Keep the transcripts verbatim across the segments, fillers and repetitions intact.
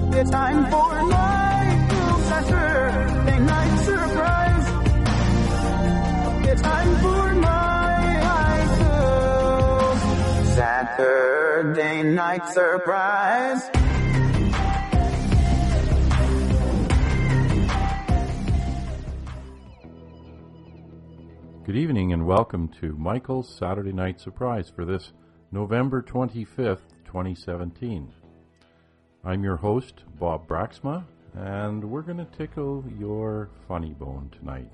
It's time for my Saturday night surprise. It's time for my Saturday night surprise. Good evening and welcome to Michael's Saturday Night Surprise for this November twenty-fifth, twenty seventeen. I'm your host, Bob Braxma, and we're going to tickle your funny bone tonight.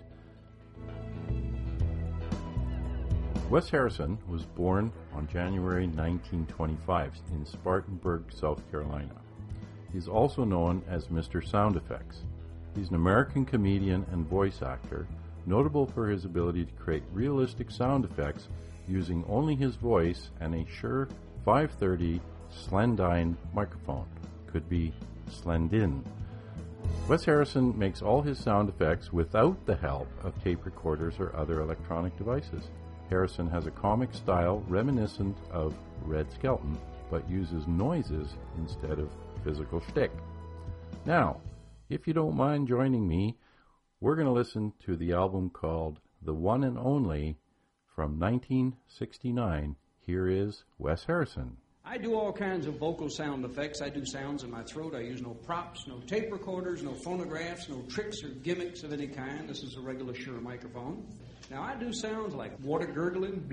Wes Harrison was born on January nineteen twenty-five in Spartanburg, South Carolina. He's also known as Mister Sound Effects. He's an American comedian and voice actor, notable for his ability to create realistic sound effects using only his voice and a Shure five thirty Slendyne microphone. Could be Slendin. Wes Harrison makes all his sound effects without the help of tape recorders or other electronic devices. Harrison has a comic style reminiscent of Red Skelton, but uses noises instead of physical shtick. Now, if you don't mind joining me, we're going to listen to the album called The One and Only from nineteen sixty-nine. Here is Wes Harrison. I do all kinds of vocal sound effects. I do sounds in my throat. I use no props, no tape recorders, no phonographs, no tricks or gimmicks of any kind. This is a regular Shure microphone. Now, I do sounds like water gurgling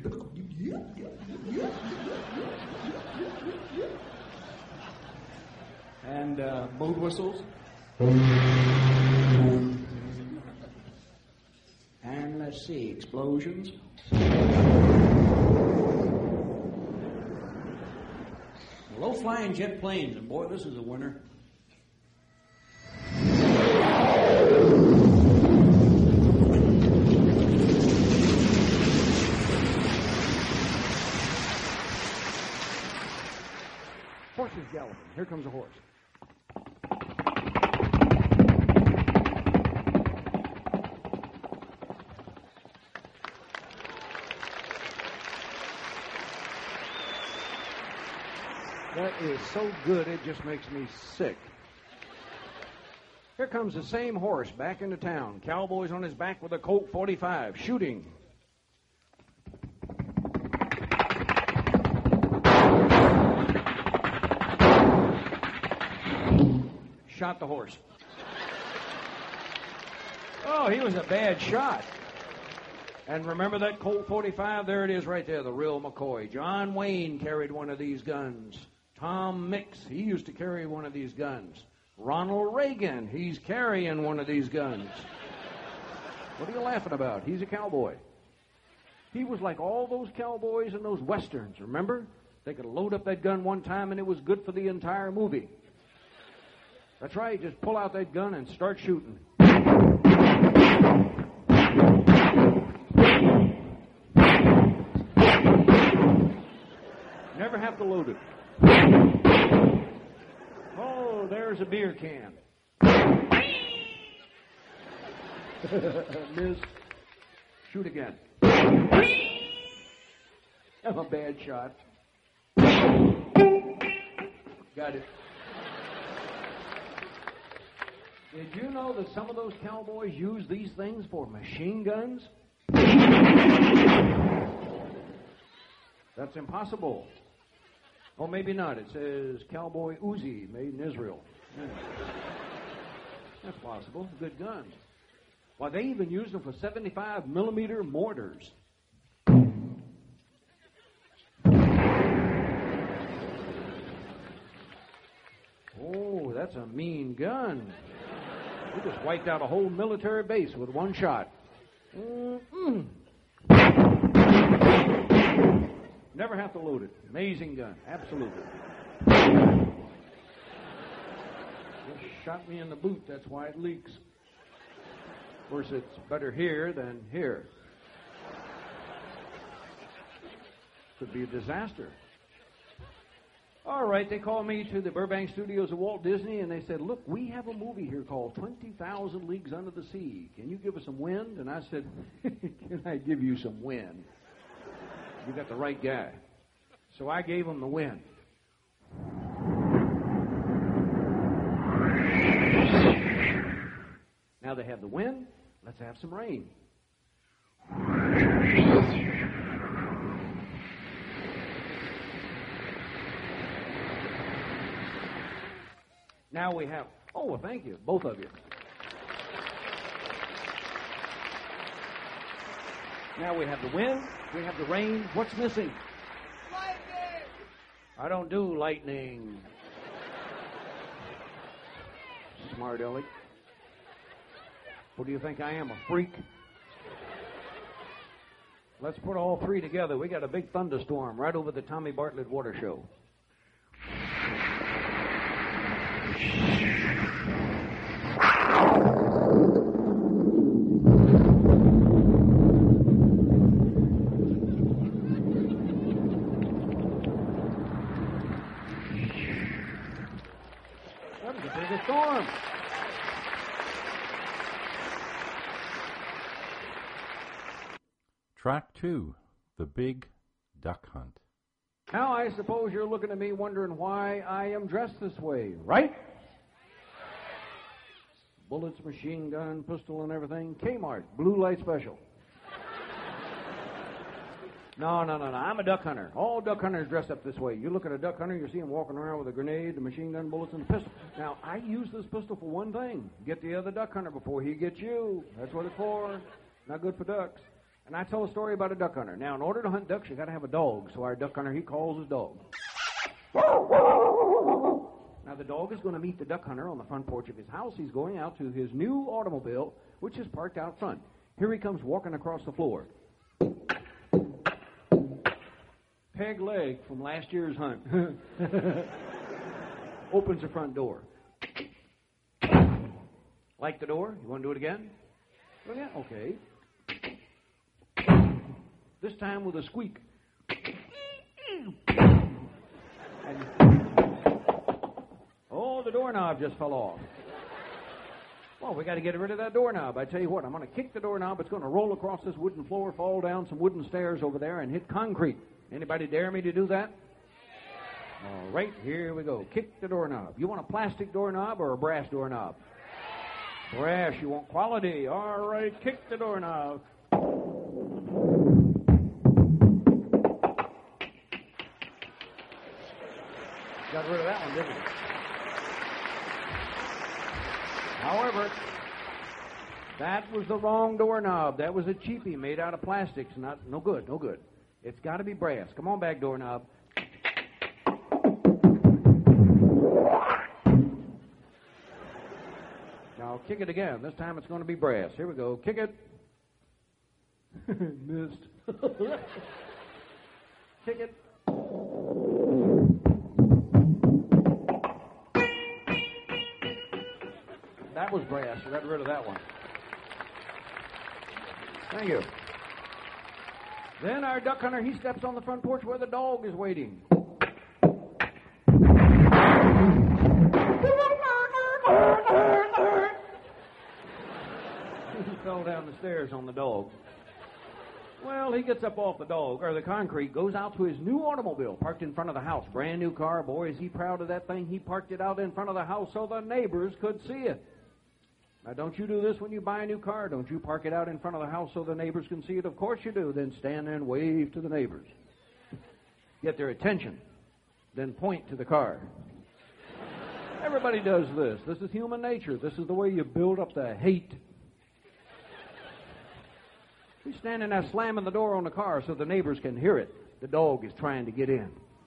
and uh, boat whistles. And let's see, explosions. Low-flying jet planes, and boy, this is a winner. Horses galloping. Here comes a horse. That is so good, it just makes me sick. Here comes the same horse back into town. Cowboys on his back with a Colt forty-five, shooting. Shot the horse. Oh, he was a bad shot. And remember that Colt forty-five? There it is right there, the real McCoy. John Wayne carried one of these guns. Tom Mix, he used to carry one of these guns. Ronald Reagan, he's carrying one of these guns. What are you laughing about? He's a cowboy. He was like all those cowboys in those westerns, remember? They could load up that gun one time and it was good for the entire movie. That's right, just pull out that gun and start shooting. Never have to load it. Oh, there's a beer can. Miss, shoot again. I'm a bad shot. Got it. Did you know that some of those cowboys use these things for machine guns? That's impossible. Oh, maybe not. It says Cowboy Uzi, made in Israel. Yeah. That's possible. Good gun. Well, they even use them for seventy-five millimeter mortars. Oh, that's a mean gun. We just wiped out a whole military base with one shot. Mm-mm. Never have to load it. Amazing gun. Absolutely. Just shot me in the boot. That's why it leaks. Of course, it's better here than here. Could be a disaster. All right, they called me to the Burbank studios of Walt Disney, and they said, look, we have a movie here called twenty thousand Leagues Under the Sea. Can you give us some wind? And I said, can I give you some wind? You got the right guy. So I gave him the wind. have the wind, let's have some rain. Now we have, oh, well, thank you, both of you. Now we have the wind, we have the rain. What's missing? Lightning! I don't do lightning. Smart aleck. What do you think I am, a freak? Let's put all three together. We got a big thunderstorm right over the Tommy Bartlett Water Show. That was a big storm. Track two, The Big Duck Hunt. Now, I suppose you're looking at me wondering why I am dressed this way, right? Bullets, machine gun, pistol, and everything. Kmart, blue light special. No, no, no, no. I'm a duck hunter. All duck hunters dress up this way. You look at a duck hunter, you see him walking around with a grenade, the machine gun, bullets, and a pistol. Now, I use this pistol for one thing. Get the other duck hunter before he gets you. That's what it's for. Not good for ducks. And I tell a story about a duck hunter. Now, in order to hunt ducks, you got to have a dog. So our duck hunter, he calls his dog. Now, the dog is going to meet the duck hunter on the front porch of his house. He's going out to his new automobile, which is parked out front. Here he comes walking across the floor. Peg leg from last year's hunt. Opens the front door. Like the door? You want to do it again? Oh, yeah? Okay. This time with a squeak. And, oh, the doorknob just fell off. Well, we got to get rid of that doorknob. I tell you what, I'm going to kick the doorknob. It's going to roll across this wooden floor, fall down some wooden stairs over there, and hit concrete. Anybody dare me to do that? All right, here we go. Kick the doorknob. You want a plastic doorknob or a brass doorknob? Brass. You want quality. All right, kick the doorknob. Got rid of that one, didn't we? However, that was the wrong doorknob. That was a cheapie made out of plastics. Not, no good, no good. It's got to be brass. Come on back, doorknob. Now kick it again. This time it's going to be brass. Here we go. Kick it. Missed. Kick it. That was brass. We got rid of that one. Thank you. Then our duck hunter, he steps on the front porch where the dog is waiting. He fell down the stairs on the dog. Well, he gets up off the dog, or the concrete, goes out to his new automobile, parked in front of the house. Brand new car. Boy, is he proud of that thing. He parked it out in front of the house so the neighbors could see it. Now, don't you do this when you buy a new car? Don't you park it out in front of the house so the neighbors can see it? Of course you do. Then stand there and wave to the neighbors. Get their attention. Then point to the car. Everybody does this. This is human nature. This is the way you build up the hate. He's standing there slamming the door on the car so the neighbors can hear it. The dog is trying to get in.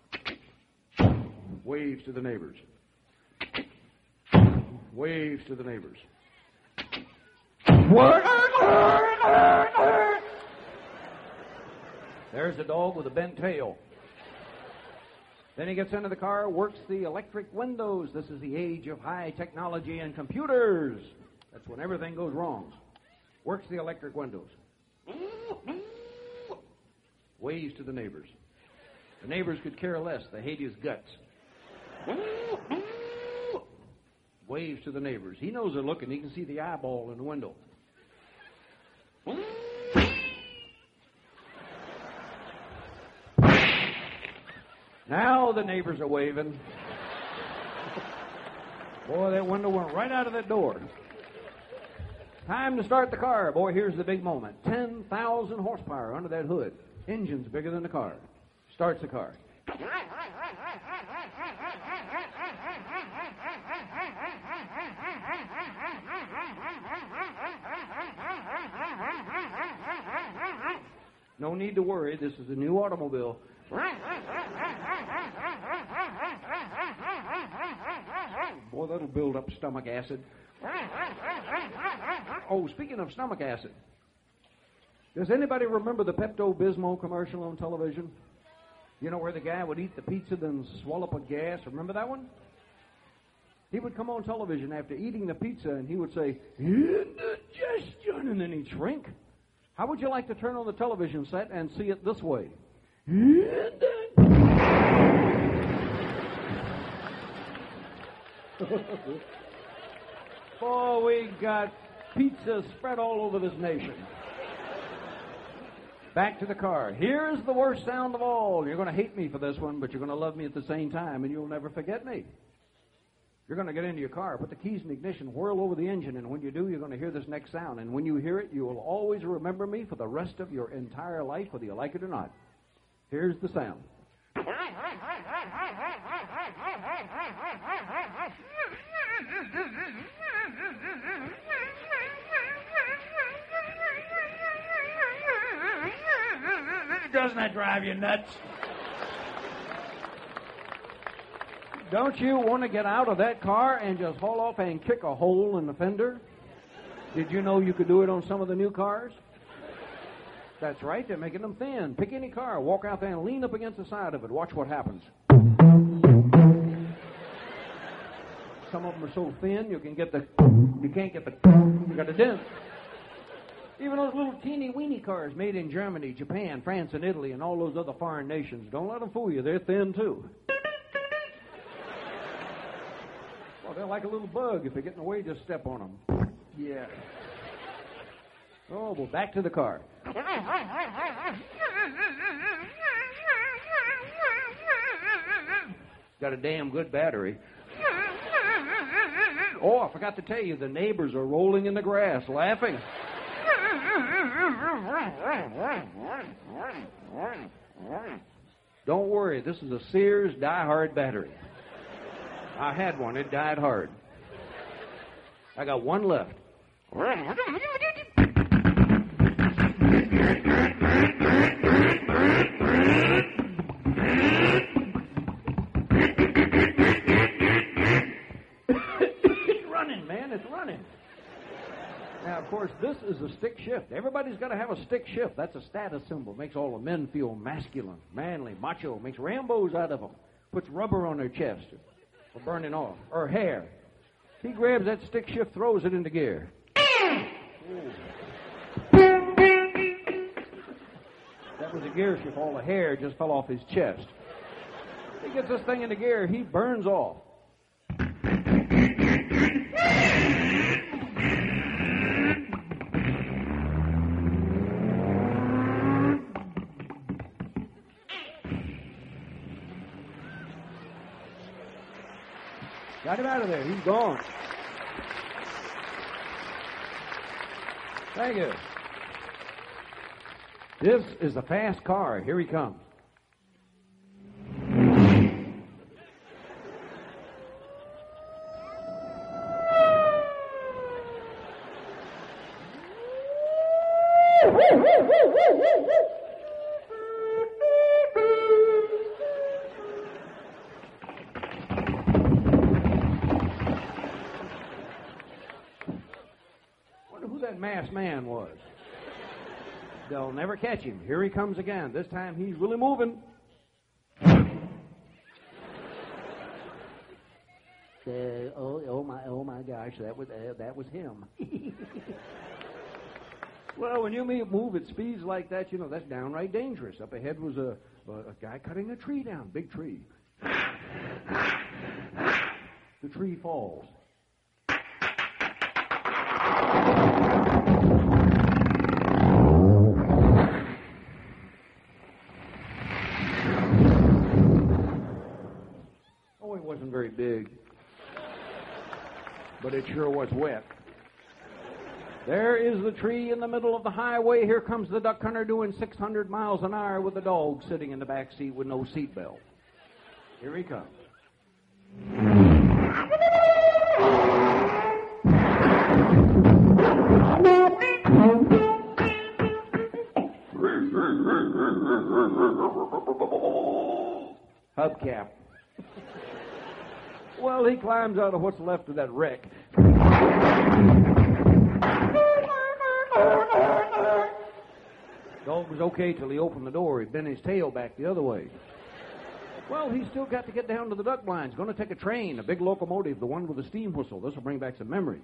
Waves to the neighbors. Waves to the neighbors. There's the dog with a bent tail. Then he gets into the car, works the electric windows. This is the age of high technology and computers. That's when everything goes wrong. Works the electric windows. Waves to the neighbors. The neighbors could care less. They hate his guts. Waves to the neighbors. He knows they're looking. He can see the eyeball in the window. Now the neighbors are waving. Boy, that window went right out of that door. Time to start the car. Boy, here's the big moment. ten thousand horsepower under that hood. Engine's bigger than the car. Starts the car. No need to worry. This is a new automobile. Boy, that'll build up stomach acid. Oh, speaking of stomach acid, does anybody remember the Pepto-Bismol commercial on television? You know, where the guy would eat the pizza, then swallow up a gas. Remember that one? He would come on television after eating the pizza, and he would say, indigestion, and then he'd shrink. How would you like to turn on the television set and see it this way? Boy, we got pizza spread all over this nation. Back to the car. Here's the worst sound of all. You're going to hate me for this one, but you're going to love me at the same time, and you'll never forget me. You're going to get into your car, put the keys in the ignition, whirl over the engine, and when you do, you're going to hear this next sound. And when you hear it, you will always remember me for the rest of your entire life, whether you like it or not. Here's the sound. Doesn't that drive you nuts? Don't you want to get out of that car and just haul off and kick a hole in the fender? Did you know you could do it on some of the new cars? That's right, they're making them thin. Pick any car, walk out there and lean up against the side of it. Watch what happens. Some of them are so thin you can get the, you can't get the, you got a dent. Even those little teeny weeny cars made in Germany, Japan, France, and Italy, and all those other foreign nations, don't let them fool you. They're thin, too. Well, they're like a little bug. If they get in the way, just step on them. Yeah. Oh, well, back to the car. Got a damn good battery. Oh, I forgot to tell you, the neighbors are rolling in the grass, laughing. Don't worry, this is a Sears die-hard battery. I had one, it died hard. I got one left. It's running, man, it's running. Now, of course, this is a stick shift. Everybody's got to have a stick shift. That's a status symbol. Makes all the men feel masculine, manly, macho. Makes Rambos out of them. Puts rubber on their chest for burning off. Or hair. He grabs that stick shift, throws it into gear. That was a gear shift. All the hair just fell off his chest. He gets this thing into gear. He burns off. Got him out of there. He's gone. Thank you. This is a fast car. Here he comes. Masked man was. They'll never catch him. Here he comes again. This time he's really moving. Uh, oh, oh my, oh my gosh, that was uh, that was him. Well, when you move at speeds like that, you know that's downright dangerous. Up ahead was a, a guy cutting a tree down, big tree. The tree falls. Wasn't very big, but it sure was wet. There is the tree in the middle of the highway. Here comes the duck hunter doing six hundred miles an hour with the dog sitting in the back seat with no seatbelt. Here he comes. Hubcap. Well, he climbs out of what's left of that wreck. Dog was okay till he opened the door. He'd bent his tail back the other way. Well, he's still got to get down to the duck blinds. Going to take a train, a big locomotive, the one with the steam whistle. This will bring back some memories.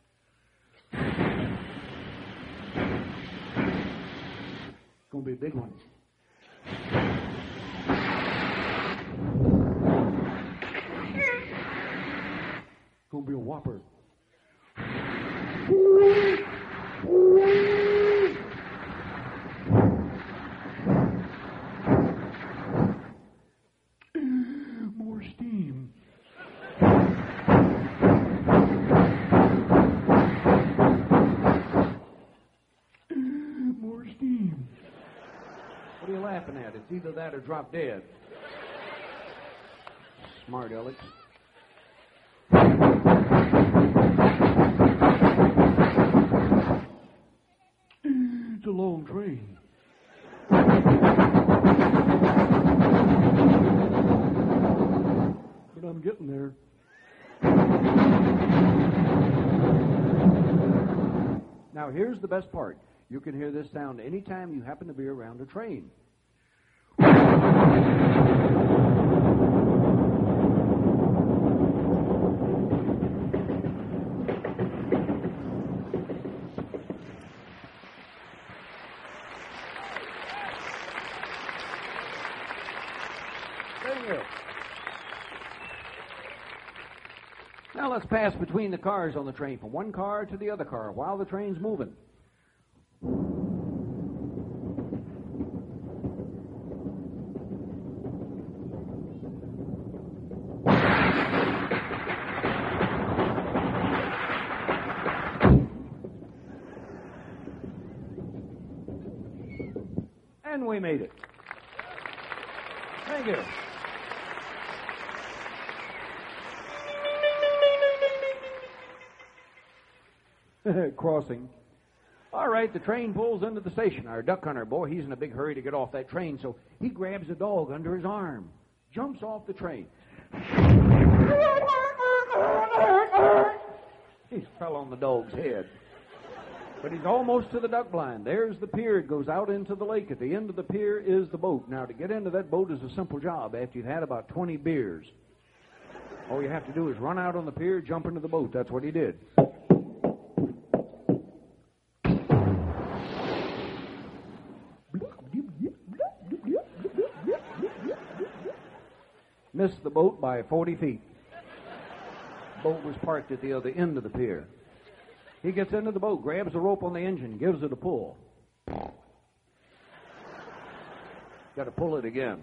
It's going to be a big one. It's going to be a whopper. More steam. More steam. What are you laughing at? It's either that or drop dead. Smart Alex. It's a long train. But I'm getting there. Now, here's the best part. You can hear this sound anytime you happen to be around a train. Now let's pass between the cars on the train, from one car to the other car while the train's moving. And we made it. Thank you. Crossing. All right, the train pulls into the station. Our duck hunter, boy, he's in a big hurry to get off that train, so he grabs a dog under his arm, jumps off the train. He fell on the dog's head. But he's almost to the duck blind. There's the pier. It goes out into the lake. At the end of the pier is the boat. Now, to get into that boat is a simple job after you've had about twenty beers. All you have to do is run out on the pier, jump into the boat. That's what he did. Missed the boat by forty feet. Boat was parked at the other end of the pier. He gets into the boat, grabs the rope on the engine, gives it a pull. Got to pull it again.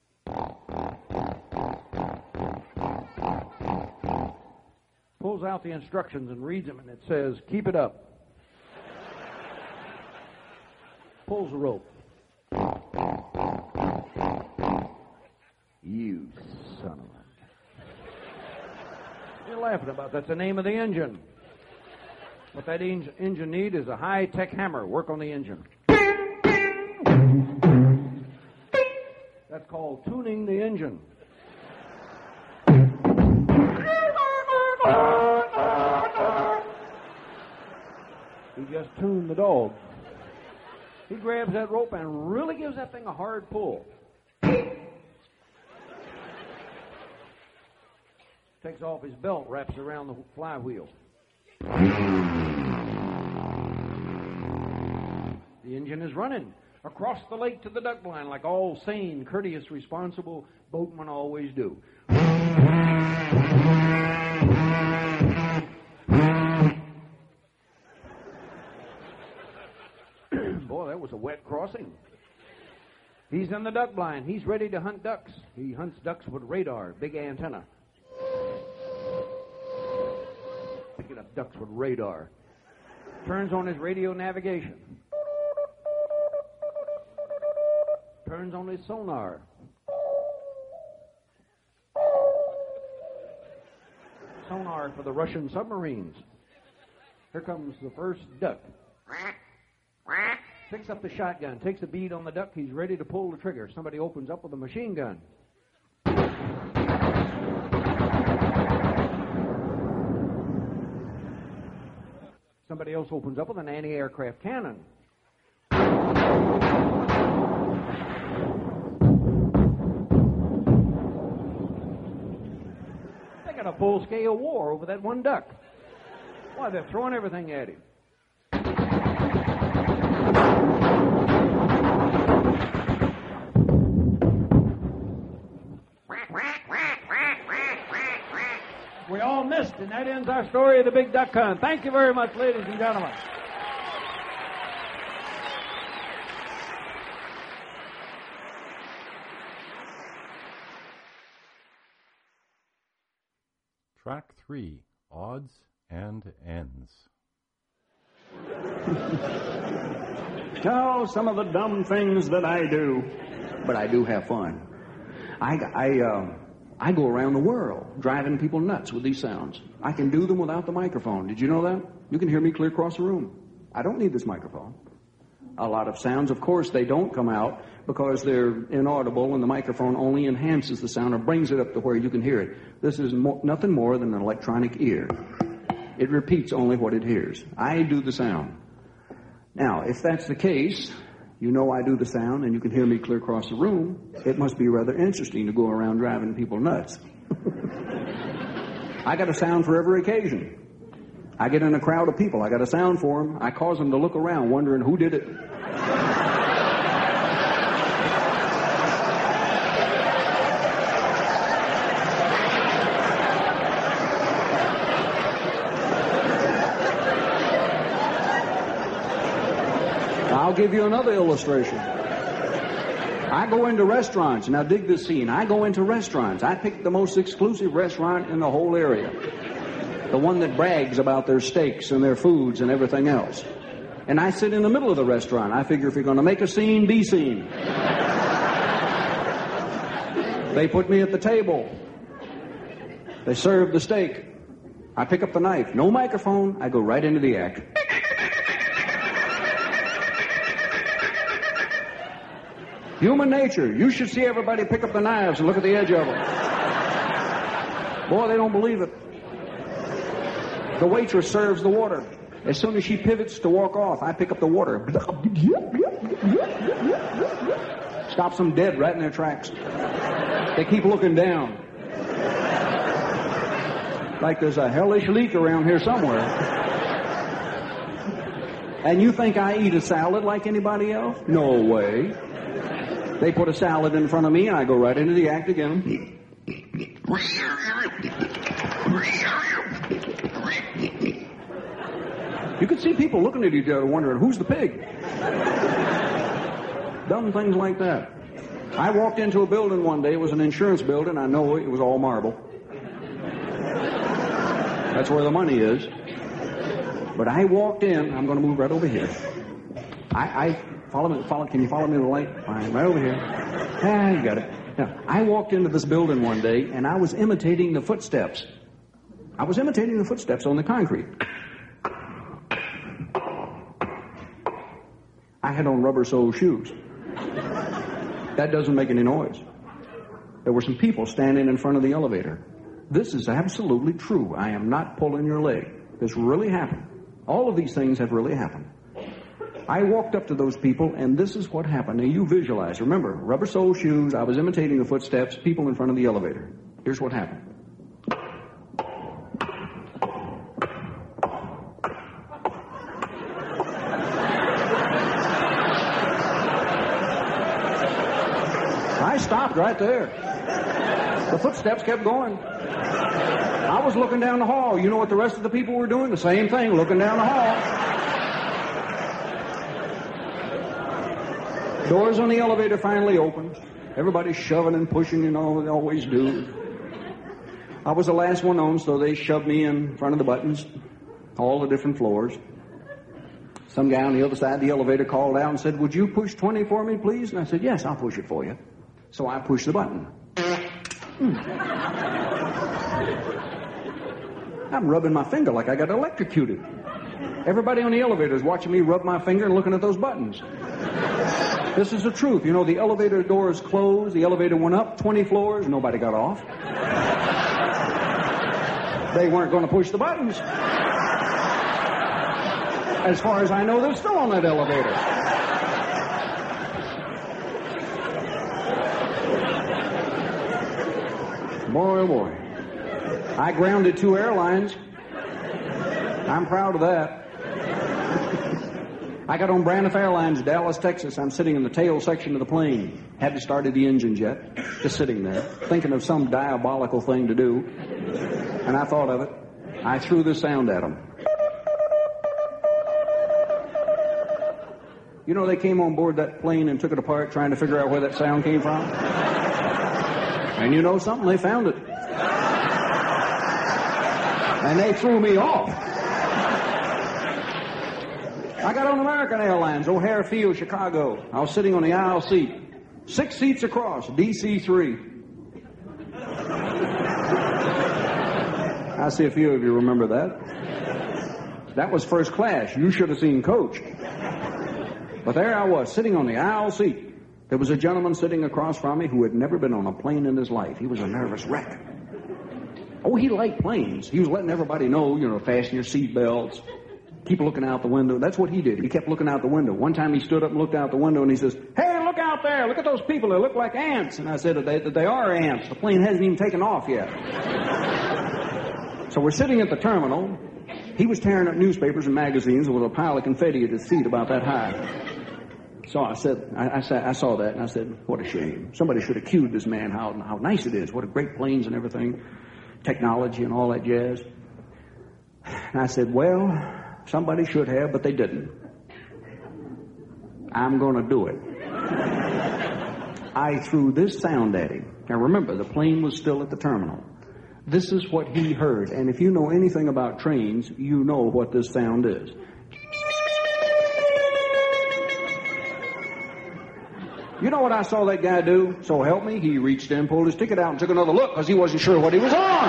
Pulls out the instructions and reads them, and it says, "Keep it up." Pulls the rope. You son of a... You're laughing about that's the name of the engine. What that en- engine need is a high-tech hammer. Work on the engine. That's called tuning the engine. He just tuned the dog. He grabs that rope and really gives that thing a hard pull. Takes off his belt, wraps around the flywheel. The engine is running across the lake to the duck blind like all sane, courteous, responsible boatmen always do. Boy, that was a wet crossing. He's in the duck blind. He's ready to hunt ducks. He hunts ducks with radar, big antenna. Picking up ducks with radar. turns on his radio navigation, turns on his sonar. Sonar for the Russian submarines. Here comes the first duck. Picks up the shotgun, takes the bead on the duck. He's ready to pull the trigger. Somebody opens up with a machine gun. Somebody else opens up with an anti-aircraft cannon. They got a full-scale war over that one duck. Why, they're throwing everything at him. We all missed, and that ends our story of the big duck hunt. Thank you very much, ladies and gentlemen. Track three, odds and ends. Oh, some of the dumb things that I do, but I do have fun. I, I, uh, I go around the world driving people nuts with these sounds. I can do them without the microphone. Did you know that? You can hear me clear across the room. I don't need this microphone. A lot of sounds, of course, they don't come out because they're inaudible and the microphone only enhances the sound or brings it up to where you can hear it. This is mo- nothing more than an electronic ear. It repeats only what it hears. I do the sound. Now, if that's the case, you know I do the sound and you can hear me clear across the room, it must be rather interesting to go around driving people nuts. I got a sound for every occasion. I get in a crowd of people, I got a sound for them, I cause them to look around wondering who did it. I'll give you another illustration. I go into restaurants. Now dig this scene. I go into restaurants. I pick the most exclusive restaurant in the whole area. The one that brags about their steaks and their foods and everything else. And I sit in the middle of the restaurant. I figure if you're going to make a scene, be seen. They put me at the table. They serve the steak. I pick up the knife. No microphone. I go right into the act. Human nature. You should see everybody pick up the knives and look at the edge of them. Boy, they don't believe it. The waitress serves the water. As soon as she pivots to walk off, I pick up the water. Stops them dead right in their tracks. They keep looking down. Like there's a hellish leak around here somewhere. And you think I eat a salad like anybody else? No way. They put a salad in front of me, and I go right into the act again. You could see people looking at each other wondering, who's the pig? Dumb things like that. I walked into a building one day. It was an insurance building. I know it was all marble. That's where the money is. But I walked in. I'm going to move right over here. I... I Follow me, follow, can you follow me to the light? Fine, right over here. Ah, you got it. Now, I walked into this building one day, and I was imitating the footsteps. I was imitating the footsteps on the concrete. I had on rubber-soled shoes. That doesn't make any noise. There were some people standing in front of the elevator. This is absolutely true. I am not pulling your leg. This really happened. All of these things have really happened. I walked up to those people, and this is what happened. Now, you visualize. Remember, rubber-soled shoes, I was imitating the footsteps, people in front of the elevator. Here's what happened. I stopped right there. The footsteps kept going. I was looking down the hall. You know what the rest of the people were doing? The same thing, looking down the hall. Doors on the elevator finally opened. Everybody's shoving and pushing, you know, they always do. I was the last one on, so they shoved me in front of the buttons, all the different floors. Some guy on the other side of the elevator called out and said, would you push twenty for me, please? And I said, yes, I'll push it for you. So I pushed the button. Hmm. I'm rubbing my finger like I got electrocuted. Everybody on the elevator is watching me rub my finger and looking at those buttons. This is the truth. You know, the elevator doors closed, the elevator went up twenty floors, nobody got off. They weren't going to push the buttons. As far as I know, they're still on that elevator. Boy, oh boy. I grounded two airlines. I'm proud of that. I got on Braniff Airlines, Dallas, Texas. I'm sitting in the tail section of the plane. Hadn't started the engine yet. Just sitting there, thinking of some diabolical thing to do. And I thought of it. I threw this sound at them. You know, they came on board that plane and took it apart trying to figure out where that sound came from. And you know something? They found it. And they threw me off. I got on American Airlines, O'Hare Field, Chicago. I was sitting on the aisle seat. Six seats across, D C three. I see a few of you remember that. That was first class. You should have seen Coach. But there I was, sitting on the aisle seat. There was a gentleman sitting across from me who had never been on a plane in his life. He was a nervous wreck. Oh, he liked planes. He was letting everybody know, you know, fasten your seatbelts. Keep looking out the window. That's what he did. He kept looking out the window. One time he stood up and looked out the window and he says, hey, look out there. Look at those people. They look like ants. And I said that they, that they are ants. The plane hasn't even taken off yet. So we're sitting at the terminal. He was tearing up newspapers and magazines with a pile of confetti at his feet about that high. So I said, I, I, said, I saw that and I said, what a shame. Somebody should have cued this man how, how nice it is. What a great planes and everything. Technology and all that jazz. And I said, well, somebody should have, but they didn't. I'm going to do it. I threw this sound at him. Now remember, the plane was still at the terminal. This is what he heard. And if you know anything about trains, you know what this sound is. You know what I saw that guy do? So help me, he reached in, pulled his ticket out, and took another look because he wasn't sure what he was on.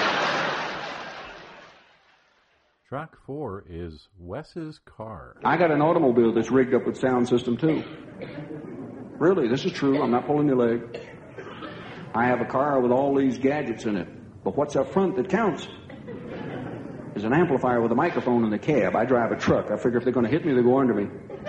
Track four is Wes's car. I got an automobile that's rigged up with sound system, too. Really, this is true. I'm not pulling your leg. I have a car with all these gadgets in it. But what's up front that counts? There's an amplifier with a microphone in the cab. I drive a truck. I figure if they're going to hit me, they go under me.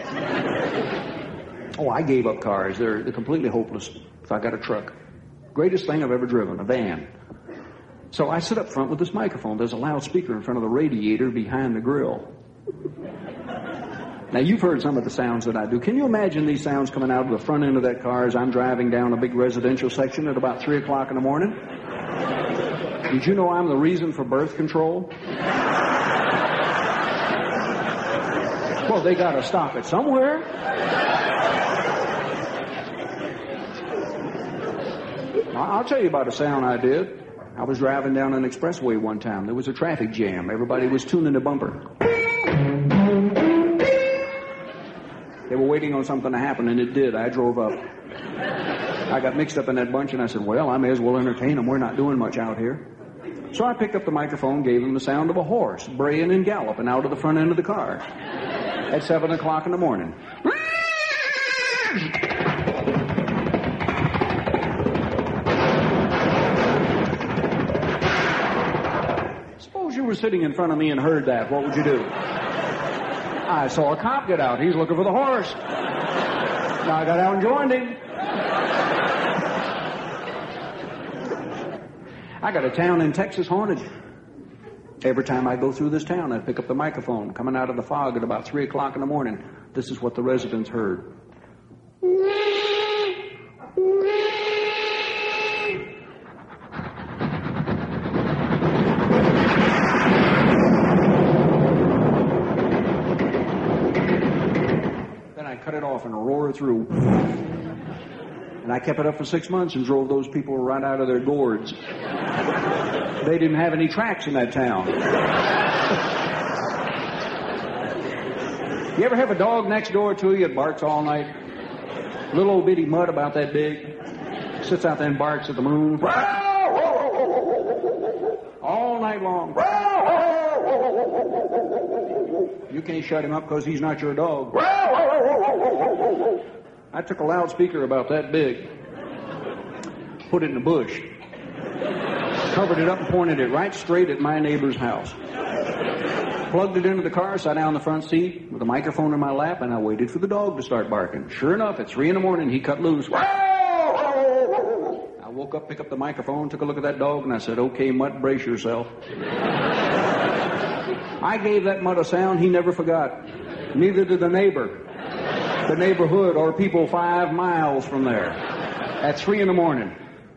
Oh, I gave up cars. They're, they're completely hopeless. If I got a truck. Greatest thing I've ever driven, a van. So I sit up front with this microphone. There's a loudspeaker in front of the radiator behind the grill. Now, you've heard some of the sounds that I do. Can you imagine these sounds coming out of the front end of that car as I'm driving down a big residential section at about three o'clock in the morning? Did you know I'm the reason for birth control? Well, they got to stop it somewhere. I'll tell you about a sound I did. I was driving down an expressway one time. There was a traffic jam. Everybody was tuning the bumper. They were waiting on something to happen, and it did. I drove up. I got mixed up in that bunch, and I said, well, I may as well entertain them. We're not doing much out here. So I picked up the microphone, gave them the sound of a horse braying and galloping out of the front end of the car at seven o'clock in the morning. Suppose you were sitting in front of me and heard that. What would you do? I saw a cop get out. He's looking for the horse. Now I got out and joined him. I got a town in Texas haunted. Every time I go through this town, I pick up the microphone coming out of the fog at about three o'clock in the morning. This is what the residents heard. Then I cut it off and roared through. And I kept it up for six months and drove those people right out of their gourds. They didn't have any tracks in that town. You ever have a dog next door to you that barks all night? Little old bitty mutt about that big. Sits out there and barks at the moon. All night long. You can't shut him up because he's not your dog. I took a loudspeaker about that big, put it in the bush, covered it up and pointed it right straight at my neighbor's house. Plugged it into the car, sat down in the front seat with a microphone in my lap, and I waited for the dog to start barking. Sure enough, at three in the morning, he cut loose. I woke up, picked up the microphone, took a look at that dog, and I said, "Okay, mutt, brace yourself." I gave that mutt a sound he never forgot. Neither did the neighbor, the neighborhood, or people five miles from there. At three in the morning.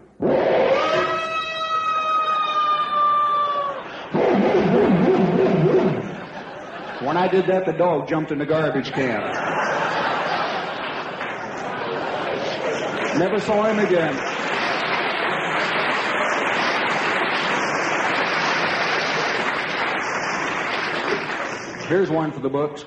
When I did that, the dog jumped in the garbage can. Never saw him again. Here's one for the books.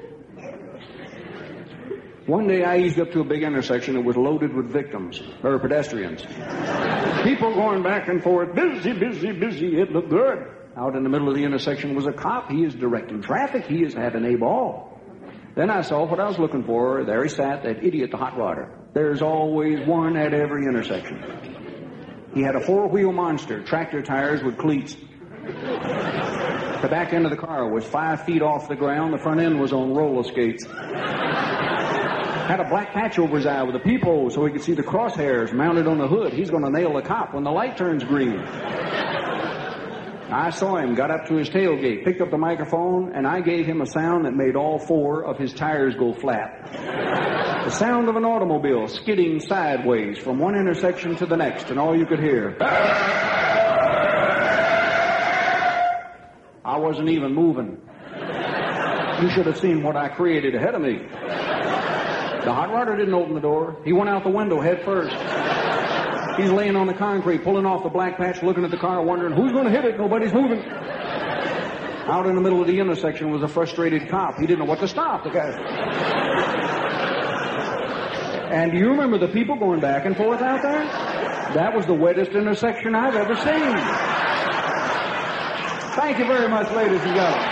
One day I eased up to a big intersection that was loaded with victims, or pedestrians. People going back and forth, busy, busy, busy, it looked good. Out in the middle of the intersection was a cop. He is directing traffic. He is having a ball. Then I saw what I was looking for. There he sat, that idiot, the hot rodder. There's always one at every intersection. He had a four-wheel monster, tractor tires with cleats. The back end of the car was five feet off the ground. The front end was on roller skates. Had a black patch over his eye with a peephole so he could see the crosshairs mounted on the hood. He's going to nail the cop when the light turns green. I saw him, got up to his tailgate, picked up the microphone, and I gave him a sound that made all four of his tires go flat. The sound of an automobile skidding sideways from one intersection to the next, and all you could hear. I wasn't even moving. You should have seen what I created ahead of me. The hot rodder didn't open the door. He went out the window head first. He's laying on the concrete, pulling off the black patch, looking at the car, wondering, who's going to hit it? Nobody's moving. Out in the middle of the intersection was a frustrated cop. He didn't know what to stop. The guy. And do you remember the people going back and forth out there? That was the wettest intersection I've ever seen. Thank you very much, ladies and gentlemen.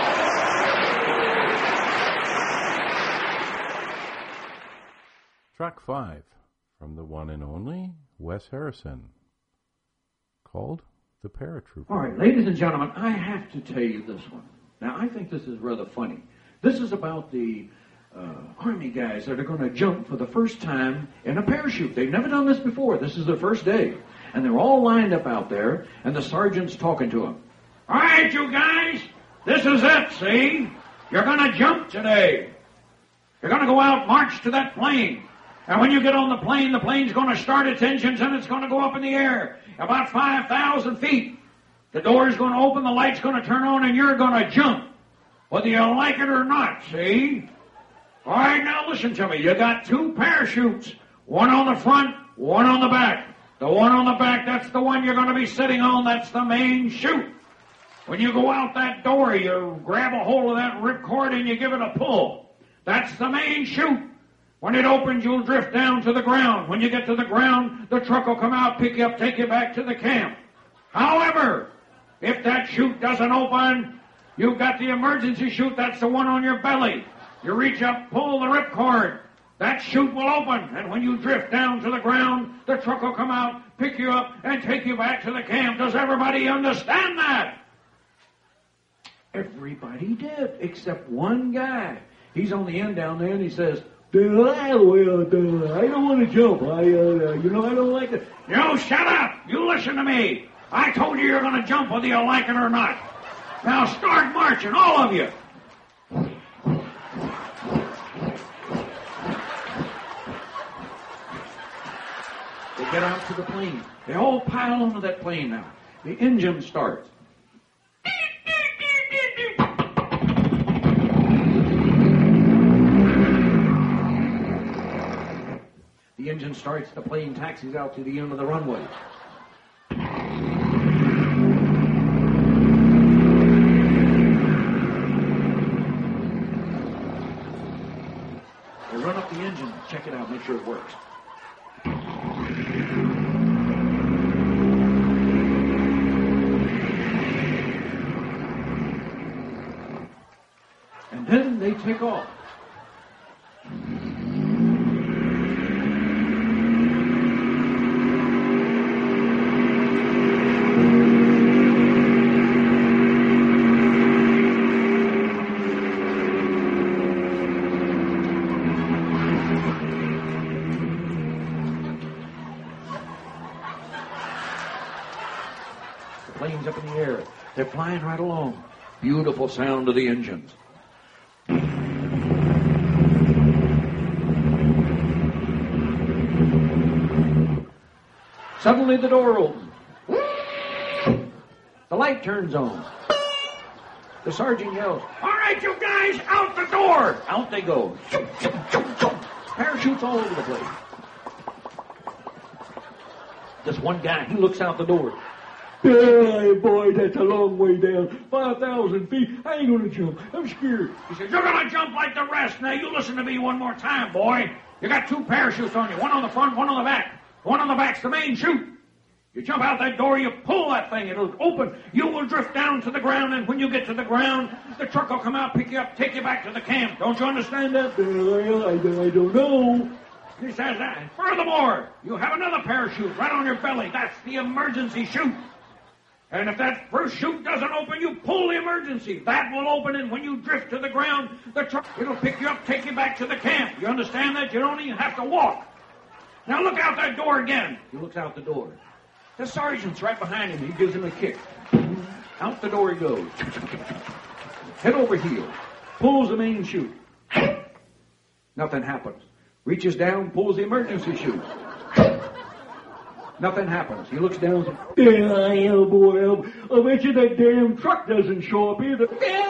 Track five from the one and only Wes Harrison, called The Paratrooper. All right, ladies and gentlemen, I have to tell you this one. Now, I think this is rather funny. This is about the uh, Army guys that are going to jump for the first time in a parachute. They've never done this before. This is their first day. And they're all lined up out there, and the sergeant's talking to them. All right, you guys, this is it, see? You're going to jump today. You're going to go out, march to that plane. And when you get on the plane, the plane's going to start its engines and it's going to go up in the air about five thousand feet. The door's going to open, the light's going to turn on, and you're going to jump, whether you like it or not, see? All right, now listen to me. You got two parachutes, one on the front, one on the back. The one on the back, that's the one you're going to be sitting on. That's the main chute. When you go out that door, you grab a hold of that ripcord and you give it a pull. That's the main chute. When it opens, you'll drift down to the ground. When you get to the ground, the truck will come out, pick you up, take you back to the camp. However, if that chute doesn't open, you've got the emergency chute. That's the one on your belly. You reach up, pull the ripcord. That chute will open, and when you drift down to the ground, the truck will come out, pick you up, and take you back to the camp. Does everybody understand that? Everybody did, except one guy. He's on the end down there, and he says, I don't want to jump. I, uh, you know, I don't like it. You shut up. You listen to me. I told you you're going to jump whether you like it or not. Now start marching, all of you. They get out to the plane. They all pile onto that plane now. The engine starts. The engine starts, the plane taxis out to the end of the runway. sure it works. And then they take off. The plane's up in the air. They're flying right along. Beautiful sound of the engines. Suddenly the door opens. The light turns on. The sergeant yells, "All right, you guys, out the door!" Out they go. Parachutes all over the place. This one guy, he looks out the door. "Hey, boy, that's a long way down. five thousand feet. I ain't gonna jump. I'm scared." He says, "You're gonna jump like the rest. Now, you listen to me one more time, boy. You got two parachutes on you. One on the front, one on the back. One on the back's the main chute. You jump out that door, you pull that thing, it'll open. You will drift down to the ground, and when you get to the ground, the truck will come out, pick you up, take you back to the camp. Don't you understand that?" "Well, I, I don't know." He says that. And furthermore, you have another parachute right on your belly. That's the emergency chute. And if that first chute doesn't open, you pull the emergency. That will open, and when you drift to the ground, the truck, it'll pick you up, take you back to the camp. You understand that? You don't even have to walk. Now look out that door again. He looks out the door. The sergeant's right behind him. He gives him a kick. Out the door he goes. Head over heels. Pulls the main chute. Nothing happens. Reaches down, pulls the emergency chute. Nothing happens. He looks down and says, "Yeah, yeah, boy, I bet you that damn truck doesn't show up either."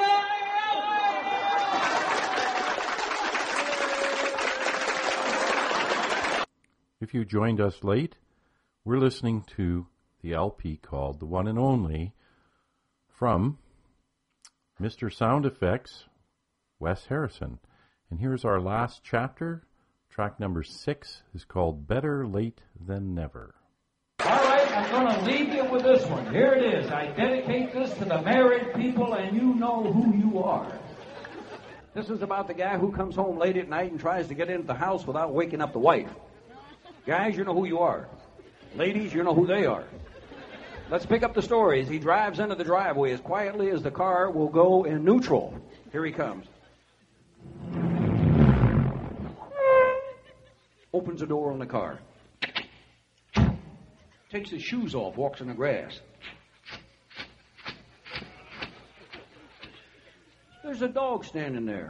If you joined us late, we're listening to the L P called The One and Only from Mister Sound Effects, Wes Harrison. And here's our last chapter. Track number six is called Better Late Than Never. All right, I'm going to leave you with this one. Here it is. I dedicate this to the married people, and you know who you are. This is about the guy who comes home late at night and tries to get into the house without waking up the wife. Guys, you know who you are. Ladies, you know who they are. Let's pick up the story as he drives into the driveway as quietly as the car will go in neutral. Here he comes. Opens the door on the car. Takes his shoes off, walks in the grass. There's a dog standing there.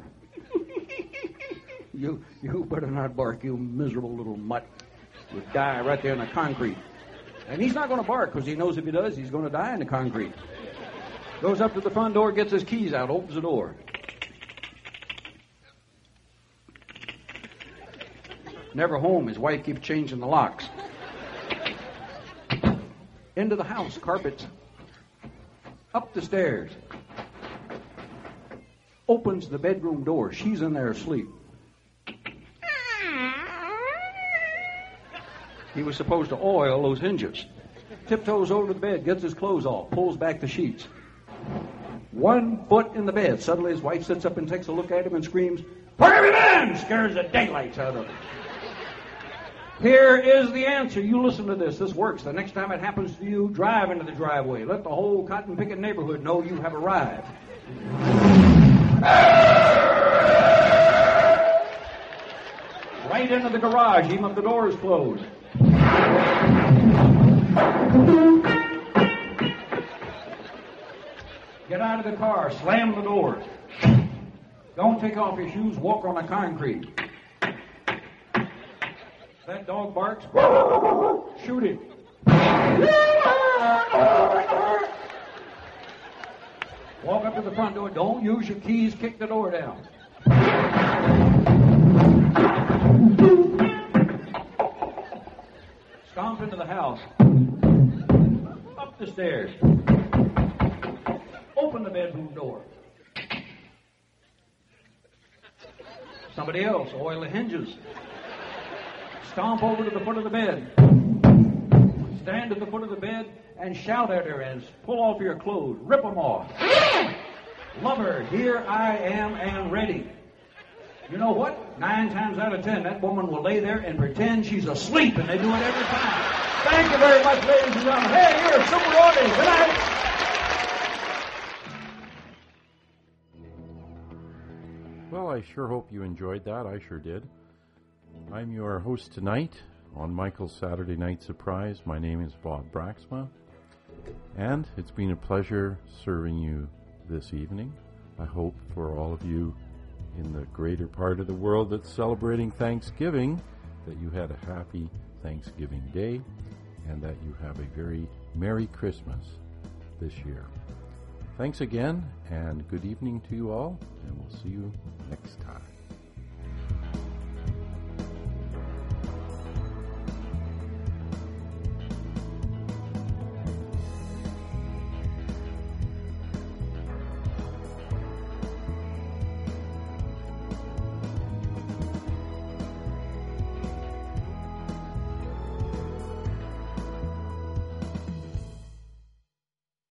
you you better not bark, you miserable little mutt. You'll die right there in the concrete. And he's not going to bark because he knows if he does, he's going to die in the concrete. Goes up to the front door, gets his keys out, opens the door. Never home. His wife keeps changing the locks. Into the house, carpets. Up the stairs. Opens the bedroom door. She's in there asleep. He was supposed to oil those hinges. Tiptoes over to the bed, gets his clothes off, pulls back the sheets. One foot in the bed. Suddenly his wife sits up and takes a look at him and screams, "Where have you been?" Scares the daylights out of him. Here is the answer. You listen to this. This works. The next time it happens to you, drive into the driveway. Let the whole cotton-picking neighborhood know you have arrived. Right into the garage, even if the door is closed. Get out of the car. Slam the door. Don't take off your shoes. Walk on the concrete. If that dog barks, shoot him. Walk up to the front door. Don't use your keys. Kick the door down. Stomp into the house. Up the stairs. Open the bedroom door. Somebody else, oil the hinges. Stomp over to the foot of the bed. Stand at the foot of the bed and shout at her and pull off your clothes. Rip them off. Lover, here I am and ready. You know what? Nine times out of ten, that woman will lay there and pretend she's asleep, and they do it every time. Thank you very much, ladies and gentlemen. Hey, you're a super audience. Good night. Well, I sure hope you enjoyed that. I sure did. I'm your host tonight on Michael's Saturday Night Surprise. My name is Bob Braxma, and it's been a pleasure serving you this evening. I hope for all of you in the greater part of the world that's celebrating Thanksgiving that you had a happy Thanksgiving Day and that you have a very Merry Christmas this year. Thanks again, and good evening to you all, and we'll see you next time.